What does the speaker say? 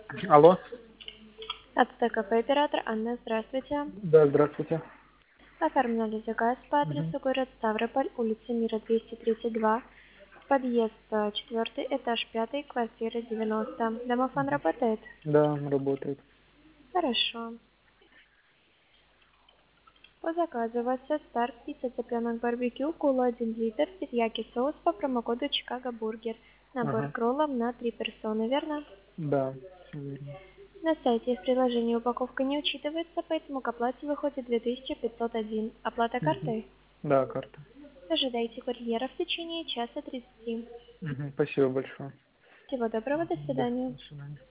Алло. От ТКП оператор Анна, здравствуйте. Да, здравствуйте. Оформляли заказ по Мгм. адресу город Ставрополь, улица Мира, 232, подъезд 4, этаж 5, квартира 90. Домофон работает? Да, работает. Хорошо. По заказу у вас все старт, пицца, цыпленок, барбекю, кола 1 литр, терияки соус по промокоду Чикаго Бургер. Набор Ага. кроллов на 3 персоны, верно? Да, всё верно. На сайте и в приложении упаковка не учитывается, поэтому к оплате выходит 2501. Оплата Мгм. картой? Да, карта. Ожидайте курьера в течение часа 30. Мгм. Спасибо большое. Всего доброго, до Да, свидания. до свидания.